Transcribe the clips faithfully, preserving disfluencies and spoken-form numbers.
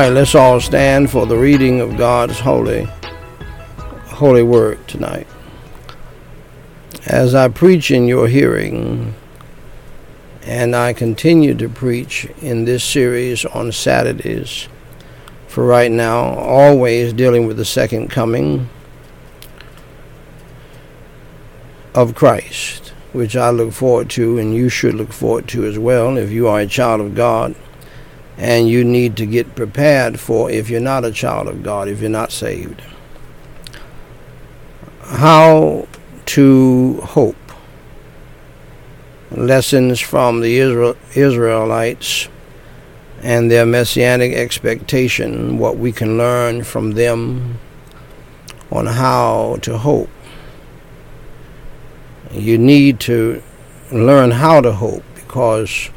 right, let's all stand for the reading of God's holy, holy word tonight. As I preach in your hearing, and I continue to preach in this series on Saturdays, for right now, always dealing with the second coming of Christ, which I look forward to, and you should look forward to as well if you are a child of God, and you need to get prepared for if you're not a child of God, if you're not saved. How to hope. Lessons from the Israel, Israelites and their messianic expectation, what we can learn from them on how to hope. You need to learn how to hope because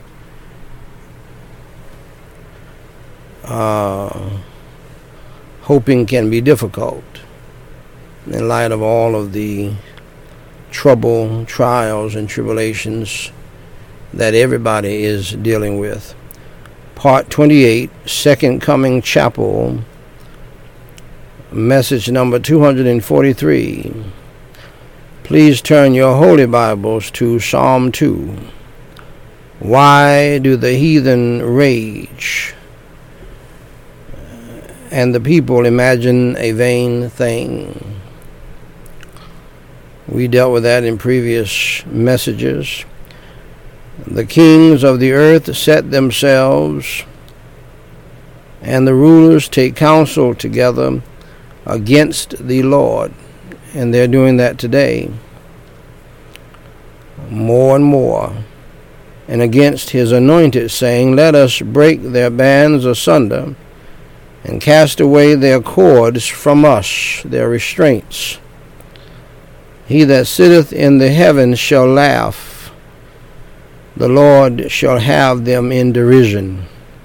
uh, hoping can be difficult in light of all of the trouble, trials, and tribulations that everybody is dealing with. Part twenty-eight, Second Coming Chapel, message number two hundred forty-three. Please turn your Holy Bibles to Psalm two. Why do the heathen rage, and the people imagine a vain thing? We dealt with that in previous messages. The kings of the earth set themselves, and the rulers take counsel together against the Lord. And they're doing that today, more and more, and against his anointed, saying, let us break their bands asunder, and cast away their cords from us, their restraints. He that sitteth in the heavens shall laugh. The Lord shall have them in derision.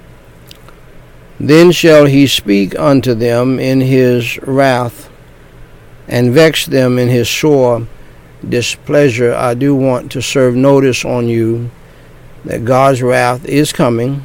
Then shall he speak unto them in his wrath, and vex them in his sore displeasure. I do want to serve notice on you that God's wrath is coming.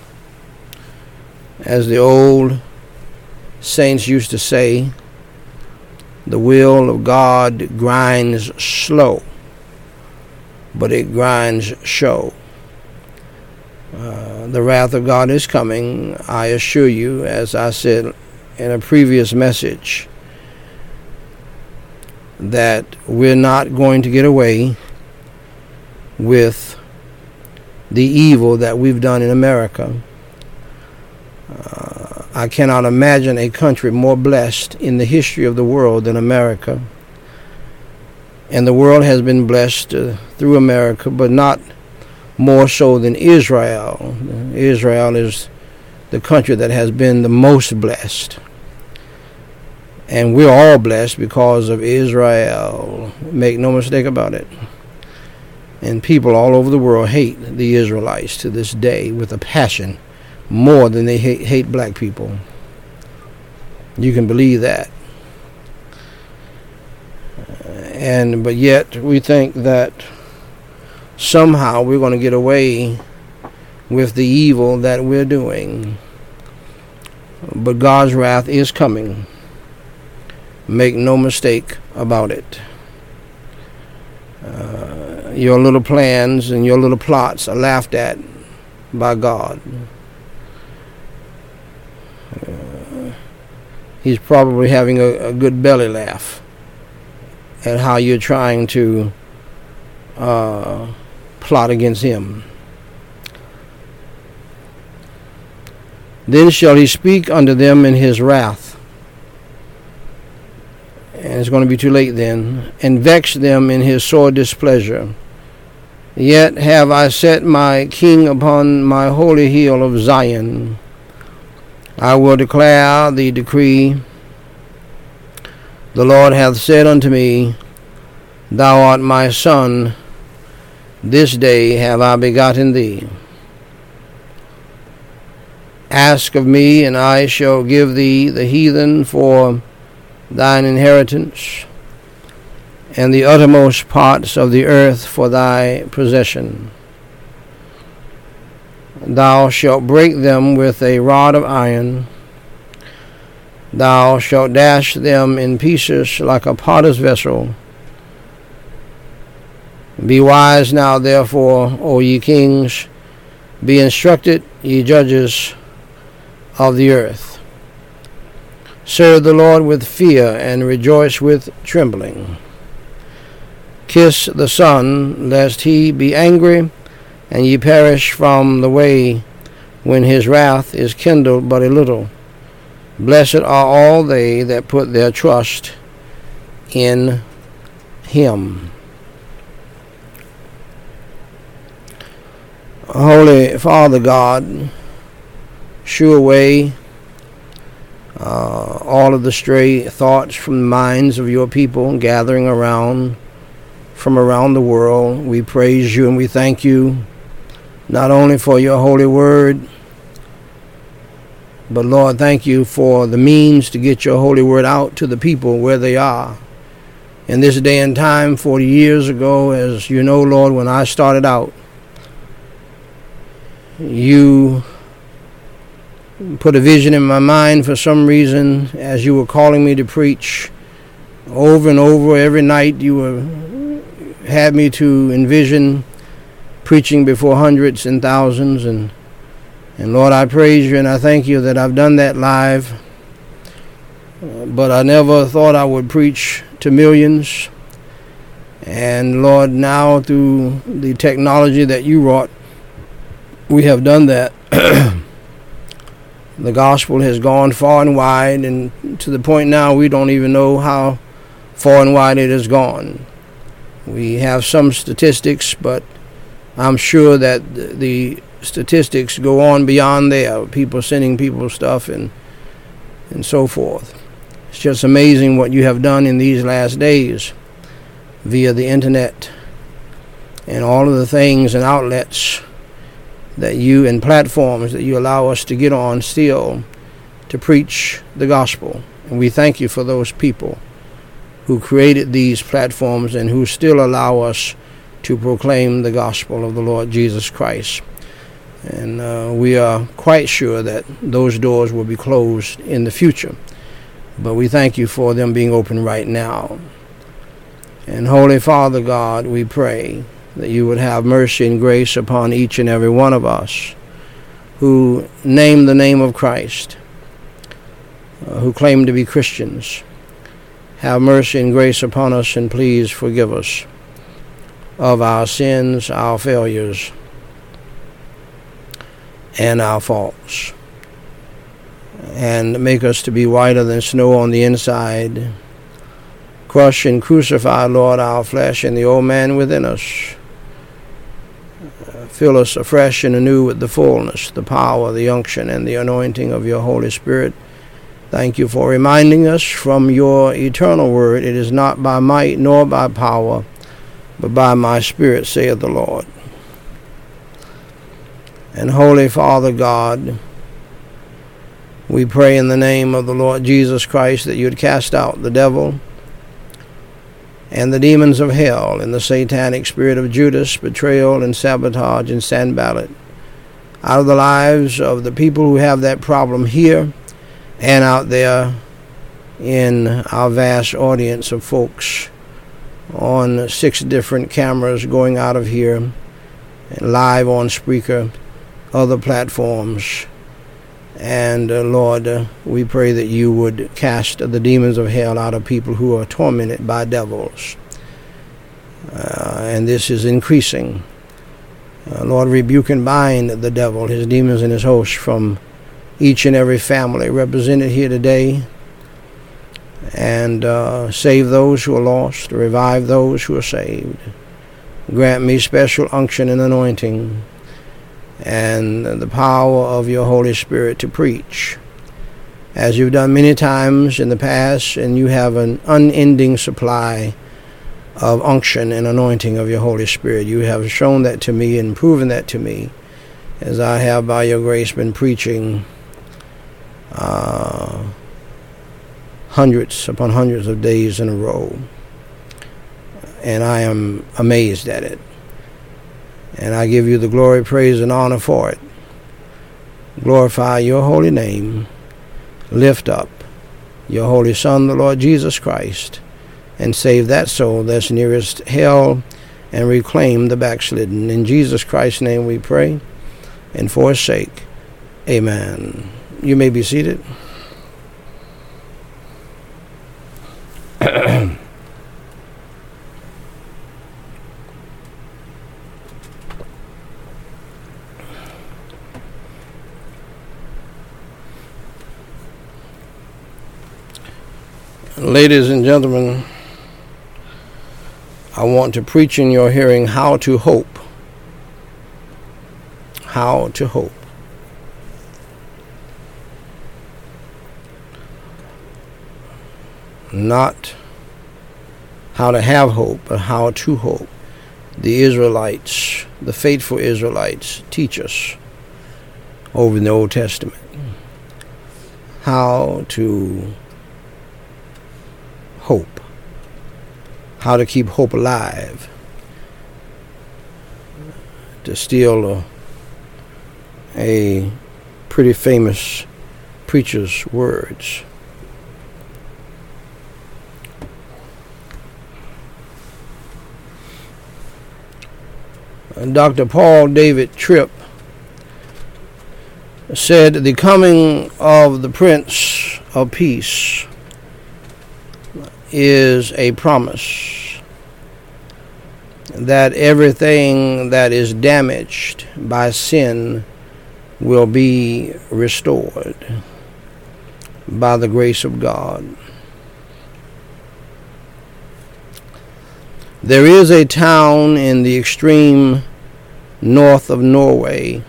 As the old saints used to say, the will of God grinds slow, but it grinds show. Uh, the wrath of God is coming, I assure you, as I said in a previous message, that we're not going to get away with the evil that we've done in America. Uh, I cannot imagine a country more blessed in the history of the world than America. And the world has been blessed uh, through America, but not more so than Israel. Israel is the country that has been the most blessed. And we're all blessed because of Israel. Make no mistake about it. And people all over the world hate the Israelites to this day with a passion, more than they hate, hate black people. You can believe that. And but yet we think that somehow we're going to get away with the evil that we're doing. But God's wrath is coming. Make no mistake about it. Uh, your little plans and your little plots are laughed at by God. Uh, he's probably having a, a good belly laugh at how you're trying to uh, plot against him. Then shall he speak unto them in his wrath, and it's going to be too late then, and vex them in his sore displeasure. Yet have I set my king upon my holy hill of Zion. I will declare the decree. The Lord hath said unto me, Thou art my son, this day have I begotten thee. Ask of me, and I shall give thee the heathen for thine inheritance, and the uttermost parts of the earth for thy possession. Thou shalt break them with a rod of iron, Thou shalt dash them in pieces like a potter's vessel. Be wise now, therefore, O ye kings. Be instructed, ye judges of the earth. Serve the Lord with fear and rejoice with trembling. Kiss the Son, lest he be angry, and ye perish from the way when his wrath is kindled but a little. Blessed are all they that put their trust in him. Holy Father God, shoo away uh, all of the stray thoughts from the minds of your people gathering around from around the world. We praise you and we thank you not only for your holy word, but Lord, thank you for the means to get your holy word out to the people where they are. In this day and time, forty years ago, as you know, Lord, when I started out, you put a vision in my mind for some reason as you were calling me to preach over and over every night. You were had me to envision preaching before hundreds and thousands, and and Lord, I praise you and I thank you that I've done that live, uh, but I never thought I would preach to millions. And Lord, now through the technology that you wrought, we have done that. The gospel has gone far and wide, and to the point now we don't even know how far and wide it has gone. We have some statistics, but I'm sure that the statistics go on beyond there. People sending people stuff and and so forth. It's just amazing what you have done in these last days via the internet and all of the things and outlets that you and platforms that you allow us to get on still to preach the gospel. And we thank you for those people who created these platforms and who still allow us to proclaim the gospel of the Lord Jesus Christ. And uh, we are quite sure that those doors will be closed in the future. But we thank you for them being open right now. And Holy Father God, we pray that you would have mercy and grace upon each and every one of us who name the name of Christ, uh, who claim to be Christians. Have mercy and grace upon us, and please forgive us of our sins, our failures, and our faults, and make us to be whiter than snow on the inside. Crush and crucify, Lord, our flesh and the old man within us. Uh, fill us afresh and anew with the fullness, the power, the unction, and the anointing of your Holy Spirit. Thank you for reminding us from your eternal word, it is not by might nor by power, but by my Spirit, saith the Lord. And Holy Father God, we pray in the name of the Lord Jesus Christ that you would cast out the devil and the demons of hell and the satanic spirit of Judas, betrayal and sabotage and Sanballat out of the lives of the people who have that problem here and out there in our vast audience of folks on six different cameras going out of here and live on Spreaker, other platforms. And uh, Lord, uh, we pray that you would cast the demons of hell out of people who are tormented by devils. Uh, and this is increasing. Uh, Lord, rebuke and bind the devil, his demons and his hosts from each and every family represented here today. And uh, save those who are lost, revive those who are saved. Grant me special unction and anointing and the power of your Holy Spirit to preach, as you've done many times in the past, and you have an unending supply of unction and anointing of your Holy Spirit. You have shown that to me and proven that to me, as I have by your grace been preaching uh, hundreds upon hundreds of days in a row. And I am amazed at it. And I give you the glory, praise, and honor for it. Glorify your holy name. Lift up your Holy Son, the Lord Jesus Christ, and save that soul that's nearest hell and reclaim the backslidden. In Jesus Christ's name we pray, and for his sake, amen. You may be seated. Ladies and gentlemen, I want to preach in your hearing how to hope. How to hope. Not how to have hope, but how to hope. The Israelites, the faithful Israelites, teach us over in the Old Testament how to hope, how to keep hope alive. To steal a, a pretty famous preacher's words. Doctor Paul David Tripp said, "The coming of the Prince of Peace is a promise that everything that is damaged by sin will be restored by the grace of God." There is a town in the extreme north of Norway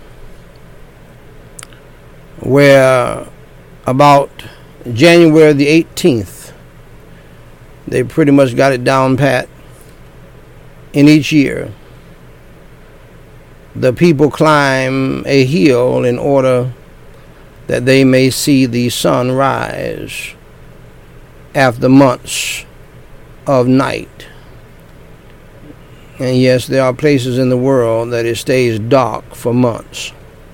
where about January the eighteenth, they pretty much got it down pat. In each year, the people climb a hill in order that they may see the sun rise after months of night. And yes, there are places in the world that it stays dark for months.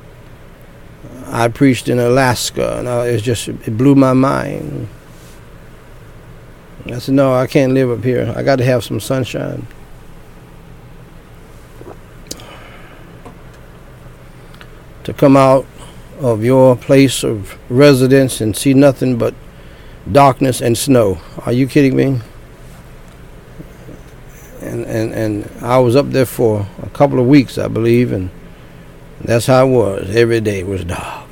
I preached in Alaska, and I, it's just, it blew my mind. I said, no, I can't live up here. I got to have some sunshine. To come out of your place of residence and see nothing but darkness and snow. Are you kidding me? And, and, and I was up there for a couple of weeks, I believe, and that's how it was. Every day was dark.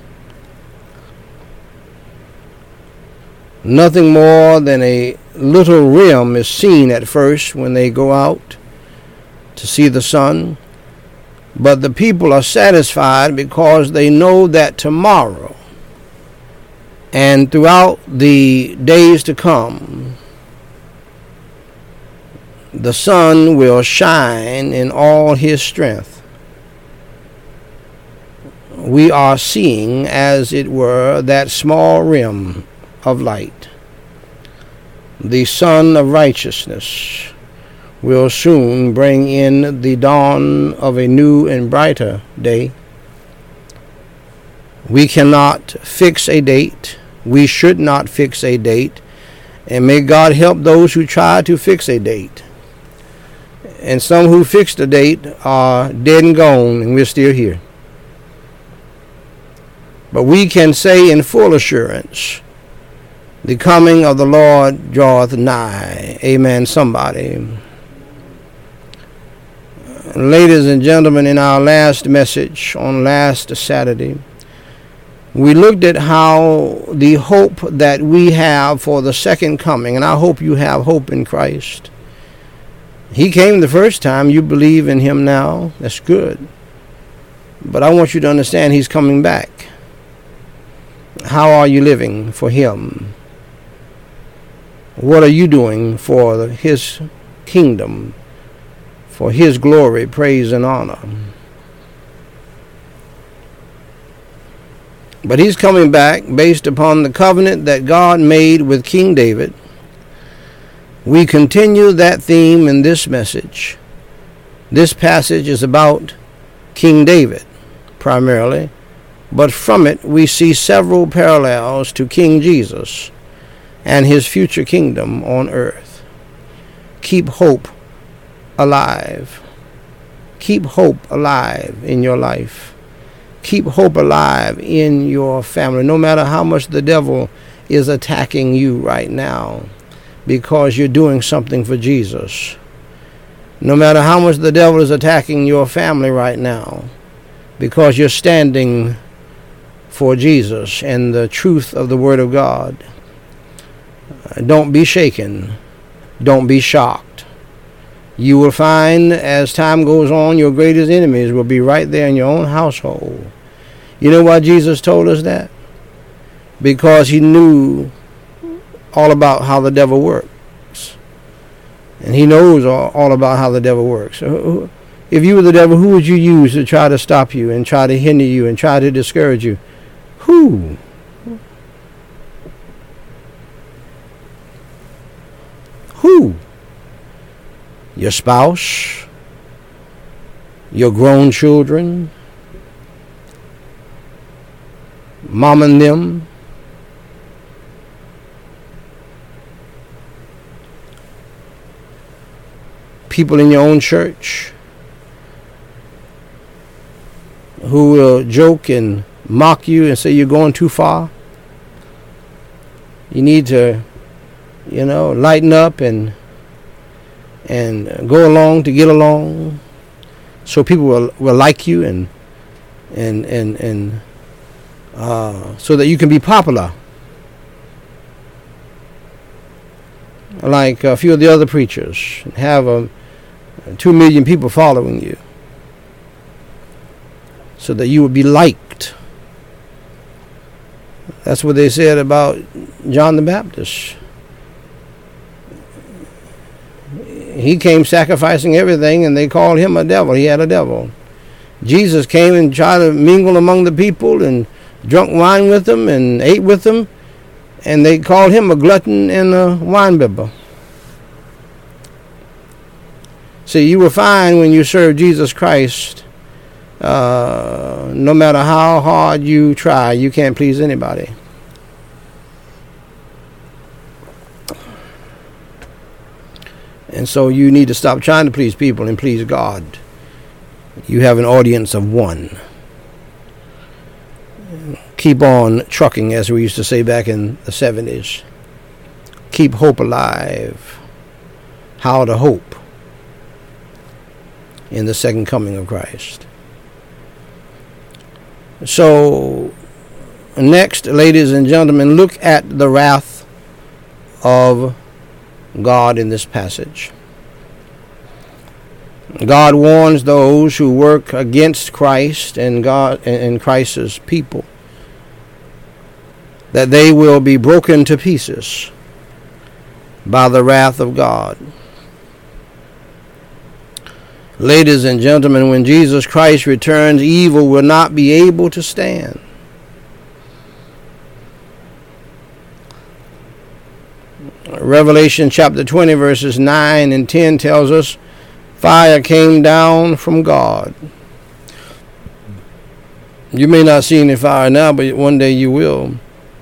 Nothing more than a little rim is seen at first when they go out to see the sun. But the people are satisfied because they know that tomorrow and throughout the days to come, the sun will shine in all his strength. We are seeing, as it were, that small rim of light. The sun of righteousness will soon bring in the dawn of a new and brighter day. We cannot fix a date. We should not fix a date. And may God help those who try to fix a date. And some who fixed a date are dead and gone, and we're still here. But we can say in full assurance, the coming of the Lord draweth nigh. Amen, somebody. Ladies and gentlemen, in our last message on last Saturday, we looked at how the hope that we have for the second coming, and I hope you have hope in Christ. He came the first time. You believe in him now. That's good. But I want you to understand he's coming back. How are you living for him? What are you doing for his kingdom, for his glory, praise, and honor? But he's coming back based upon the covenant that God made with King David. We continue that theme in this message. This passage is about King David, primarily, but from it we see several parallels to King Jesus and his future kingdom on earth. Keep hope alive. Keep hope alive in your life. Keep hope alive in your family, no matter how much the devil is attacking you right now, because you're doing something for Jesus. No matter how much the devil is attacking your family right now, because you're standing for Jesus and the truth of the Word of God. Don't be shaken. Don't be shocked. You will find as time goes on, your greatest enemies will be right there in your own household. You know why Jesus told us that? Because he knew all about how the devil works. And he knows all, all about how the devil works. If you were the devil, who would you use to try to stop you and try to hinder you and try to discourage you? Who? Who? Your spouse? Your grown children? Mom and them? People in your own church who will joke and mock you and say you're going too far? You need to, you know, lighten up and and go along to get along, so people will, will like you and and and and uh, so that you can be popular, like a few of the other preachers, and have a, two million people following you, so that you would be liked. That's what they said about John the Baptist. He came sacrificing everything, and they called him a devil. He had a devil. Jesus came and tried to mingle among the people and drunk wine with them and ate with them, and they called him a glutton and a winebibber. See, you will find when you serve Jesus Christ, uh, no matter how hard you try, you can't please anybody. And so you need to stop trying to please people and please God. You have an audience of one. Keep on trucking, as we used to say back in the seventies. Keep hope alive. How to hope in the second coming of Christ. So, next, ladies and gentlemen, look at the wrath of God in this passage. God warns those who work against Christ and God and Christ's people that they will be broken to pieces by the wrath of God. Ladies and gentlemen, when Jesus Christ returns, evil will not be able to stand. Revelation chapter twenty verses nine and ten tells us fire came down from God. You may not see any fire now, but one day you will.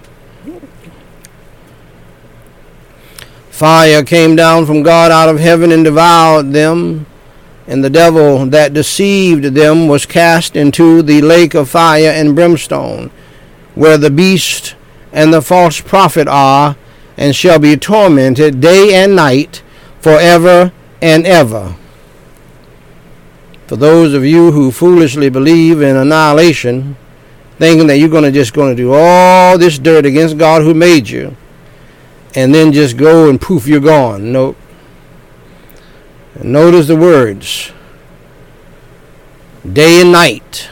Fire came down from God out of heaven and devoured them, and the devil that deceived them was cast into the lake of fire and brimstone, where the beast and the false prophet are, and shall be tormented day and night forever and ever. For those of you who foolishly believe in annihilation, thinking that you're going to just going to do all this dirt against God who made you, and then just go and poof, you're gone. Nope. Notice the words. Day and night.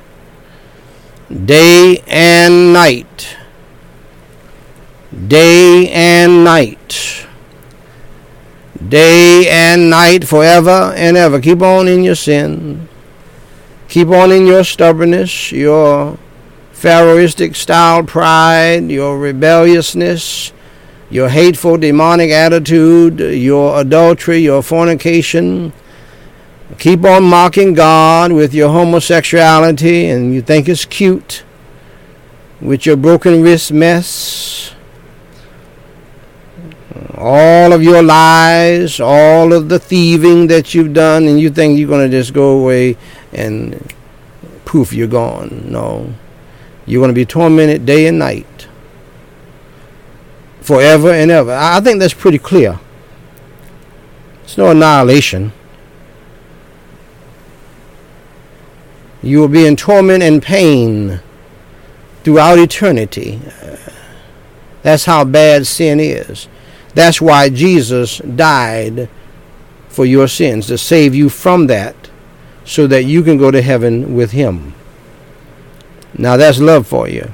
Day and night. Day and night. Day and night forever and ever. Keep on in your sin. Keep on in your stubbornness, your Pharaohistic style pride, your rebelliousness, your hateful demonic attitude, your adultery, your fornication. Keep on mocking God with your homosexuality, and you think it's cute, with your broken wrist mess. all of your lies, all of the thieving that you've done, and you think you're going to just go away and poof, you're gone. No. You're going to be tormented day and night, forever and ever. I think that's pretty clear. It's no annihilation. You will be in torment and pain throughout eternity. That's how bad sin is. That's why Jesus died for your sins, to save you from that, so that you can go to heaven with him. Now that's love for you.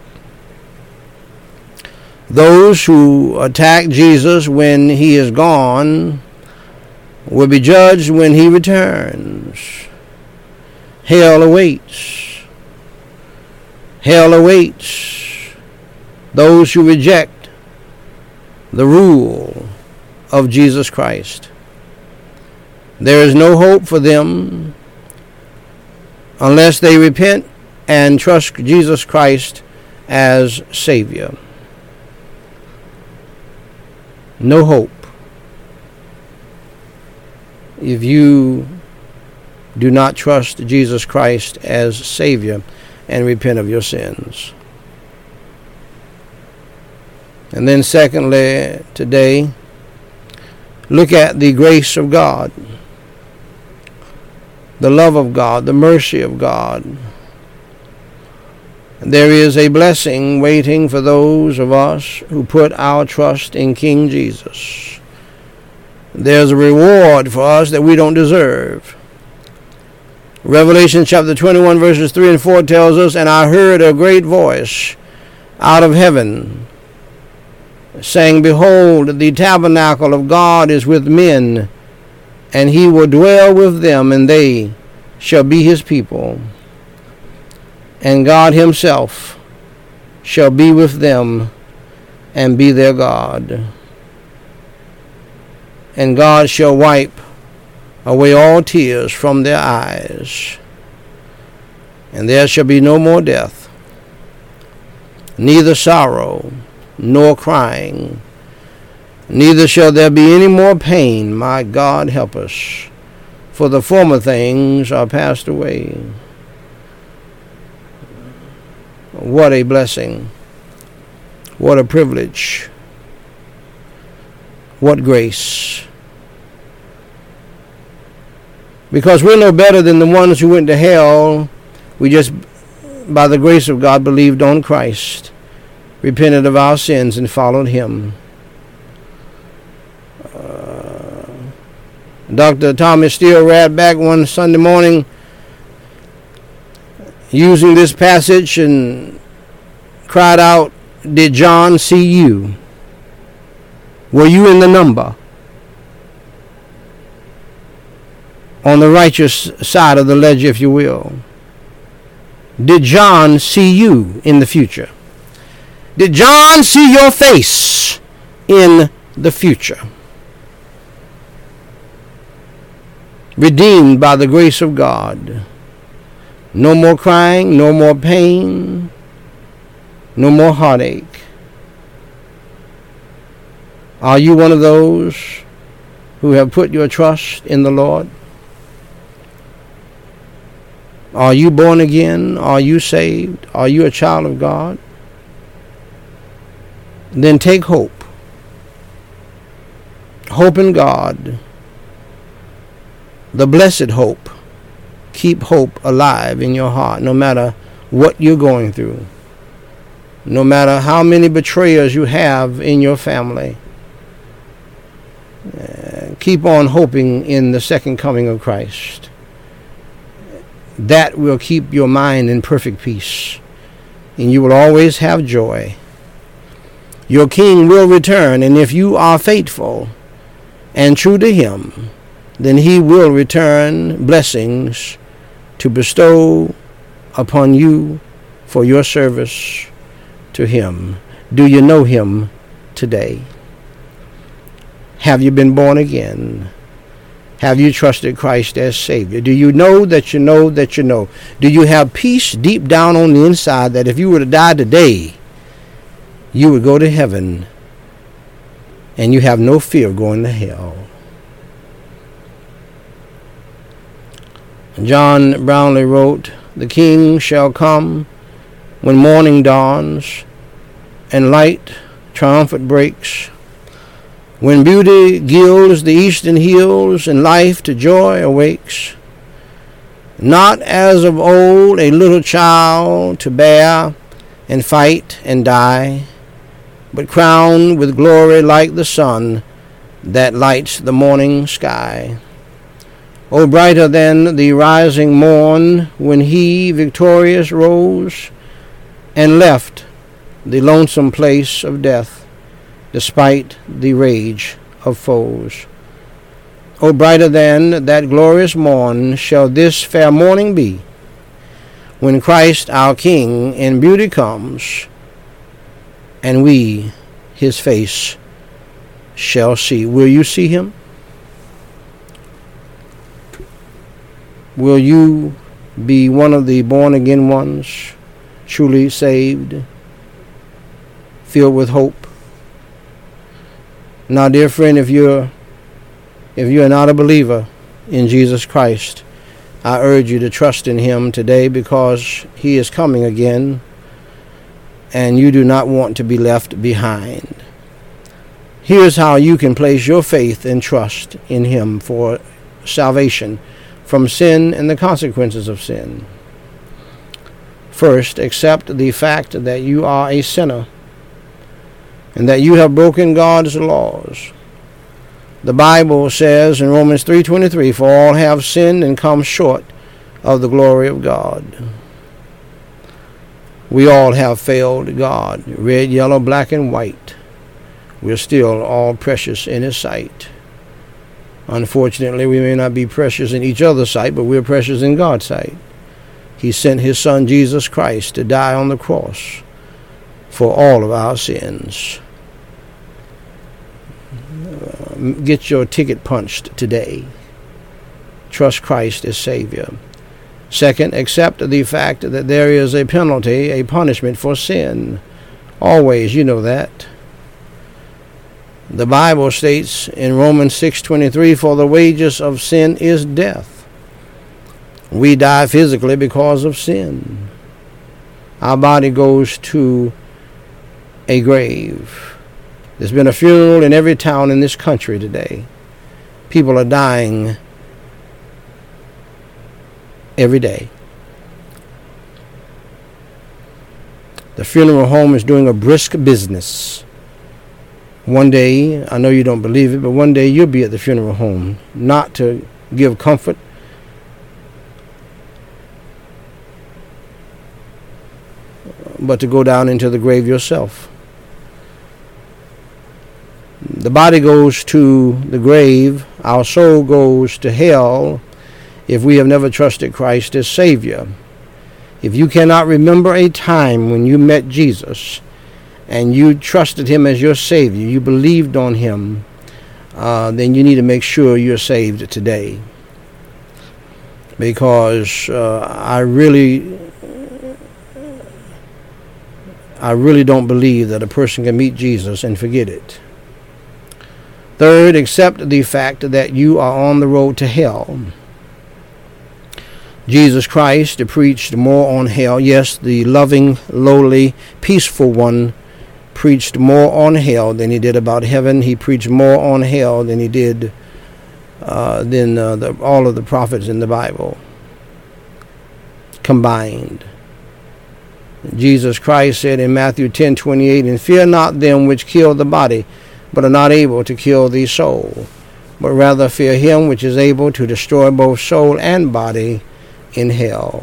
Those who attack Jesus when he is gone will be judged when he returns. Hell awaits. Hell awaits those who reject the rule of Jesus Christ. There is no hope for them unless they repent and trust Jesus Christ as Savior. No hope if you do not trust Jesus Christ as Savior and repent of your sins. And then secondly, today, look at the grace of God, the love of God, the mercy of God. There is a blessing waiting for those of us who put our trust in King Jesus. There's a reward for us that we don't deserve. Revelation chapter twenty-one verses three and four tells us, "And I heard a great voice out of heaven, saying, Behold, the tabernacle of God is with men, and he will dwell with them, and they shall be his people. And God himself shall be with them, and be their God. And God shall wipe away all tears from their eyes, and there shall be no more death, neither sorrow, nor crying, neither shall there be any more pain. My God, help us, for the former things are passed away." What a blessing. What a privilege. What grace. Because we're no better than the ones who went to hell. We just, by the grace of God, believed on Christ, repented of our sins, and followed him. Uh, Doctor Thomas Steele read back one Sunday morning using this passage and cried out, "Did John see you? Were you in the number on the righteous side of the ledger, if you will? Did John see you in the future? Did John see your face in the future? Redeemed by the grace of God. No more crying, no more pain, no more heartache. Are you one of those who have put your trust in the Lord? Are you born again? Are you saved? Are you a child of God? Then take hope. Hope in God. The blessed hope. Keep hope alive in your heart, no matter what you're going through, no matter how many betrayers you have in your family. Uh, keep on hoping in the second coming of Christ. That will keep your mind in perfect peace, and you will always have joy. Your King will return, and if you are faithful and true to him, then he will return blessings to bestow upon you for your service to him. Do you know him today? Have you been born again? Have you trusted Christ as Savior? Do you know that you know that you know? Do you have peace deep down on the inside that if you were to die today, you would go to heaven and you have no fear of going to hell. John Brownlee wrote, "The King shall come when morning dawns and light triumphant breaks, when beauty gilds the eastern hills and life to joy awakes. Not as of old a little child to bear and fight and die, but crowned with glory like the sun that lights the morning sky. O brighter than the rising morn, when he victorious rose and left the lonesome place of death, despite the rage of foes. O brighter than that glorious morn shall this fair morning be, when Christ our King in beauty comes, and we his face shall see." Will you see him? Will you be one of the born-again ones, truly saved, filled with hope? Now, dear friend, if you're if you are not a believer in Jesus Christ, I urge you to trust in him today, because he is coming again, and you do not want to be left behind. Here's how you can place your faith and trust in him for salvation from sin and the consequences of sin. First, accept the fact that you are a sinner and that you have broken God's laws. The Bible says in Romans three twenty-three, "For all have sinned and come short of the glory of God." We all have failed God, red, yellow, black, and white. We're still all precious in his sight. Unfortunately, we may not be precious in each other's sight, but we're precious in God's sight. He sent his son Jesus Christ to die on the cross for all of our sins. Uh, get your ticket punched today. Trust Christ as Savior. Second, accept the fact that there is a penalty, a punishment for sin. Always, you know that. The Bible states in Romans six twenty-three, "For the wages of sin is death." We die physically because of sin. Our body goes to a grave. There's been a funeral in every town in this country today. People are dying every day. The funeral home is doing a brisk business. One day, I know you don't believe it, but one day you'll be at the funeral home, not to give comfort, but to go down into the grave yourself. The body goes to the grave. Our soul goes to hell if we have never trusted Christ as Savior. If you cannot remember a time when you met Jesus and you trusted him as your Savior, you believed on him, uh, then you need to make sure you're saved today. Because uh, I really, I really don't believe that a person can meet Jesus and forget it. Third, accept the fact that you are on the road to hell. Jesus Christ preached more on hell. Yes, the loving, lowly, peaceful one preached more on hell than he did about heaven. He preached more on hell than he did uh, than uh, the, all of the prophets in the Bible combined. Jesus Christ said in Matthew ten twenty-eight, "And fear not them which kill the body, but are not able to kill the soul, but rather fear him which is able to destroy both soul and body in hell."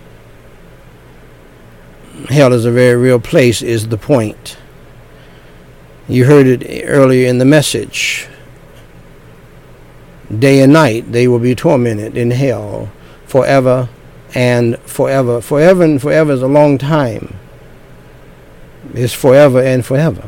Hell is a very real place, is the point. You heard it earlier in the message. Day and night they will be tormented in hell forever and forever. Forever and forever is a long time. It's forever and forever.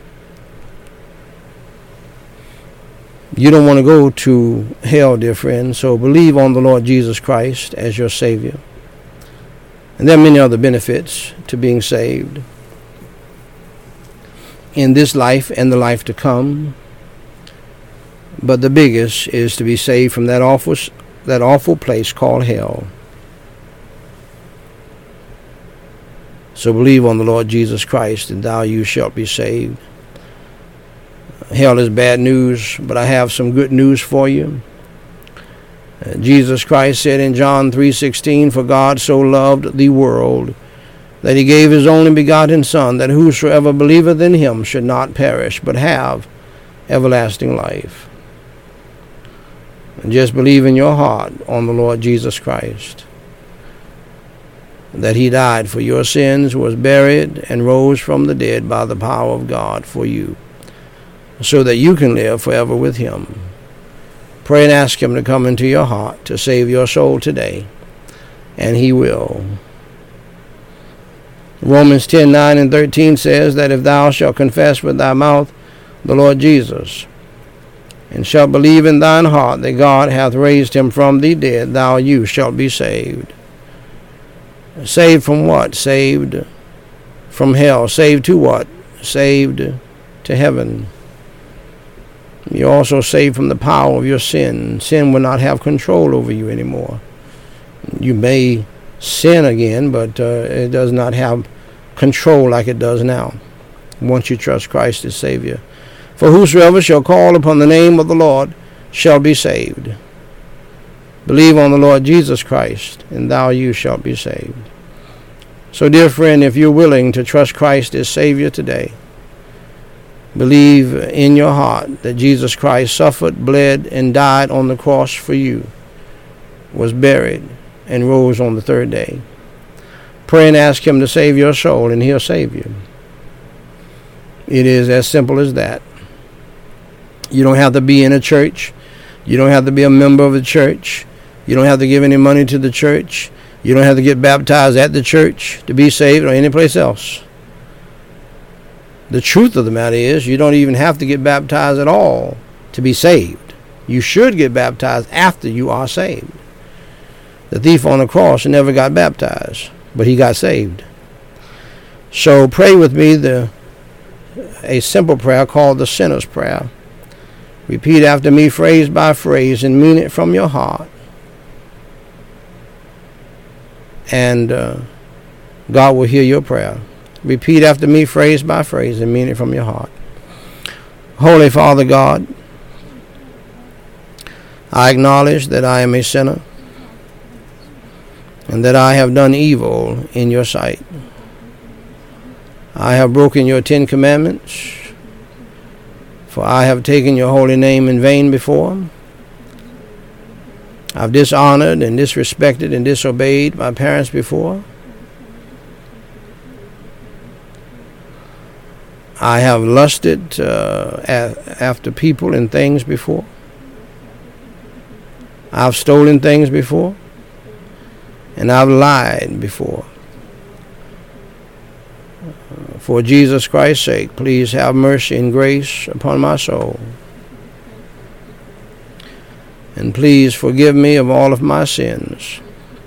You don't want to go to hell, dear friend, so believe on the Lord Jesus Christ as your Savior. And there are many other benefits to being saved in this life and the life to come. but the biggest is to be saved from that awful, that awful place called hell. So believe on the Lord Jesus Christ, and thou you shalt be saved. Hell is bad news, but I have some good news for you. Uh, Jesus Christ said in John three sixteen, "For God so loved the world, that he gave his only begotten Son, that whosoever believeth in him should not perish, but have everlasting life." And just believe in your heart on the Lord Jesus Christ, that he died for your sins, was buried, and rose from the dead by the power of God for you, so that you can live forever with him. Pray and ask him to come into your heart to save your soul today, and he will. Romans ten nine and thirteen says that if thou shalt confess with thy mouth the Lord Jesus, and shalt believe in thine heart that God hath raised him from the dead, thou you shalt be saved. Saved from what? Saved from hell. Saved to what? Saved to heaven. You're also saved from the power of your sin. Sin will not have control over you anymore. You may sin again, but uh, it does not have control like it does now, once you trust Christ as Savior. For whosoever shall call upon the name of the Lord shall be saved. Believe on the Lord Jesus Christ, and thou you shalt be saved. So, dear friend, if you're willing to trust Christ as Savior today, believe in your heart that Jesus Christ suffered, bled, and died on the cross for you, was buried, and rose on the third day. Pray and ask him to save your soul, and he'll save you. It is as simple as that. You don't have to be in a church. You don't have to be a member of a church. You don't have to give any money to the church. You don't have to get baptized at the church to be saved or any place else. The truth of the matter is, you don't even have to get baptized at all to be saved. You should get baptized after you are saved. The thief on the cross never got baptized, but he got saved. So pray with me the a simple prayer called the sinner's prayer. Repeat after me phrase by phrase and mean it from your heart. And uh, God will hear your prayer. Repeat after me phrase by phrase and mean it from your heart. Holy Father God, I acknowledge that I am a sinner and that I have done evil in your sight. I have broken your Ten Commandments, for I have taken your holy name in vain before. I've dishonored and disrespected and disobeyed my parents before. I have lusted uh, after people and things before. I've stolen things before. And I've lied before. For Jesus Christ's sake, please have mercy and grace upon my soul. And please forgive me of all of my sins.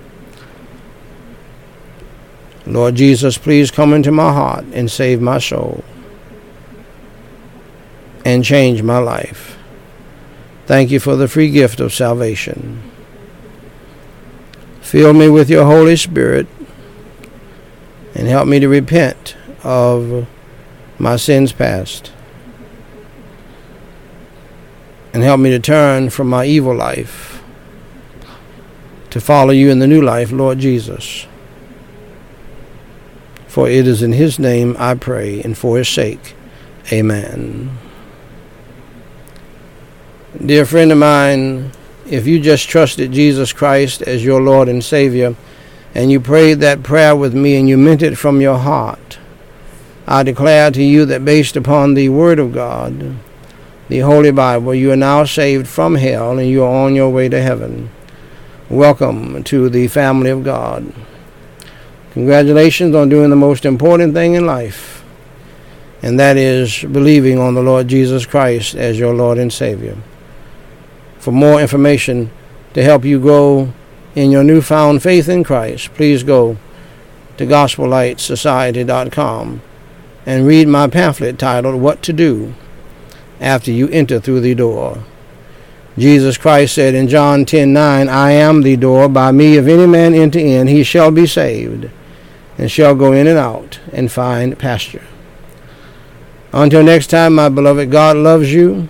Lord Jesus, please come into my heart and save my soul and change my life. Thank you for the free gift of salvation. Fill me with your Holy Spirit and help me to repent of my sins past. And help me to turn from my evil life to follow you in the new life, Lord Jesus. For it is in his name I pray, and for his sake, amen. Dear friend of mine, if you just trusted Jesus Christ as your Lord and Savior, and you prayed that prayer with me and you meant it from your heart, I declare to you that based upon the Word of God, the Holy Bible, you are now saved from hell and you are on your way to heaven. Welcome to the family of God. Congratulations on doing the most important thing in life, and that is believing on the Lord Jesus Christ as your Lord and Savior. For more information to help you grow in your newfound faith in Christ, please go to gospel light society dot com and read my pamphlet titled What to Do After You Enter Through the Door. Jesus Christ said in John ten nine, I am the door. By me, if any man enter in, he shall be saved, and shall go in and out, and find pasture. Until next time, my beloved, God loves you.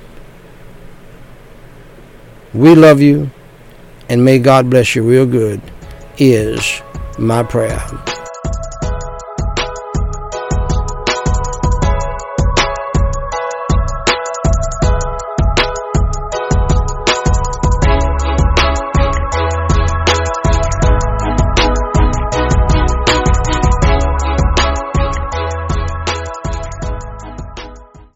We love you. And may God bless you real good, is my prayer.